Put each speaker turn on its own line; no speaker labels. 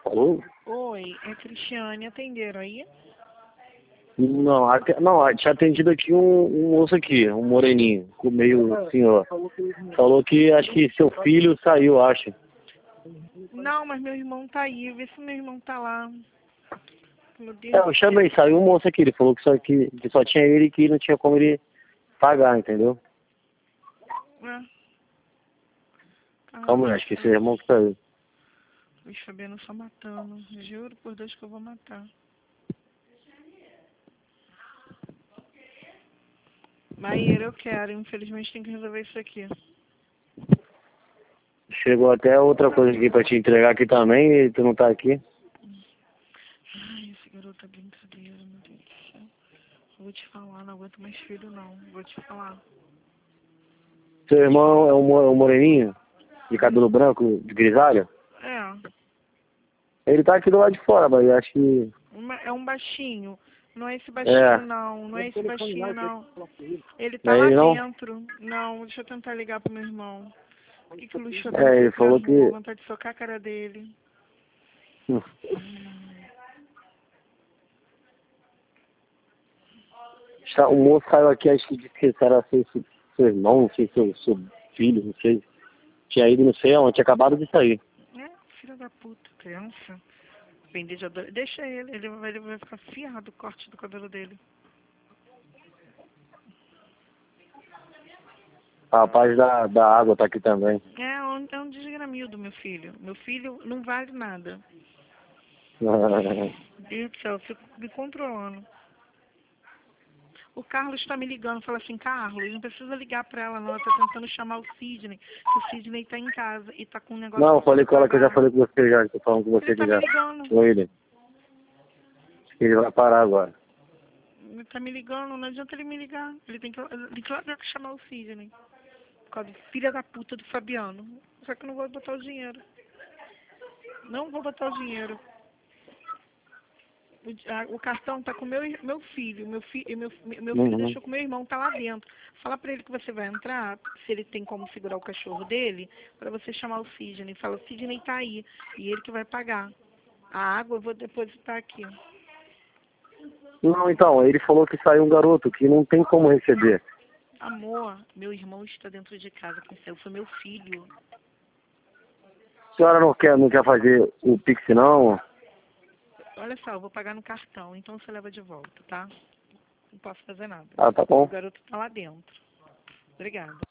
Alô?
Oi, é Cristiane, atenderam aí?
Não, não, tinha atendido aqui um moço aqui, um moreninho, com meio senhor. Falou que acho que seu filho saiu, acho.
Não, mas meu irmão tá aí, vê se meu irmão tá lá. Meu Deus
É,
do
eu
céu.
chamei, saiu um moço aqui, ele falou que só tinha ele e que não tinha como ele pagar, entendeu?
É.
Calma aí, acho que esse irmão que saiu.
Luiz Fabiano só matando. Juro por Deus que eu vou matar. Maíra, eu quero. Infelizmente tem que resolver isso aqui.
Chegou até outra coisa aqui pra te entregar aqui também e tu não tá aqui.
Ai, esse garoto é brincadeira, meu Deus do céu. Vou te falar, não aguento mais filho não. Vou te falar.
Seu irmão é um moreninho, de cabelo branco, de grisalho?
É,
Ele tá aqui do lado de fora, mas eu acho que...
é um baixinho. Não é esse
É,
baixinho não. Não é esse baixinho não. Ele
não
tá
é
lá
ele não?
dentro. Não, deixa eu tentar ligar pro meu irmão. Por que o Luiz Fabiano
É,
foi
ele
pra
falou
rua?
que...
Vontade de socar a cara dele.
O moço saiu aqui, acho que disse que era seu irmão, não sei, seu filho, não sei. Tinha ido, não sei aonde, tinha acabado de sair.
É, filho da puta, criança. Vender de adolescente. Deixa ele vai ficar fiado o corte do cabelo dele.
A rapaz da água tá aqui também.
É um desgramildo, meu filho. Meu filho não vale nada. Deus do céu, eu fico me controlando. O Carlos tá me ligando, fala assim, Carlos, não precisa ligar pra ela não, ela tá tentando chamar o Sidney, que o Sidney tá em casa e tá com um negócio
Não, eu
pra
falei
poder
com ela que eu já
pagar.
falei com você já, tô falando com
Ele
você
tá
aqui
me
já.
ligando.
Com ele. Acho que ele vai parar agora.
Ele tá me ligando, não adianta ele me ligar. Ele tem que lá dentro chamar o Sidney. Por causa do filho da puta do Fabiano. Só que eu não vou botar o dinheiro. Não vou botar o dinheiro. O cartão tá com meu filho. Meu filho
Uhum.
deixou com meu irmão, tá lá dentro. Fala pra ele que você vai entrar, se ele tem como segurar o cachorro dele, pra você chamar o Sidney. Fala, o Sidney tá aí. E ele que vai pagar. A água eu vou depositar aqui.
Não, então, ele falou que saiu um garoto que não tem como receber.
Amor, meu irmão está dentro de casa. Quem saiu foi meu filho.
A senhora não quer fazer o Pix, não?
Olha só, eu vou pagar no cartão, então você leva de volta, tá? Não posso fazer nada.
Ah, tá
O
bom.
garoto tá lá dentro. Obrigada.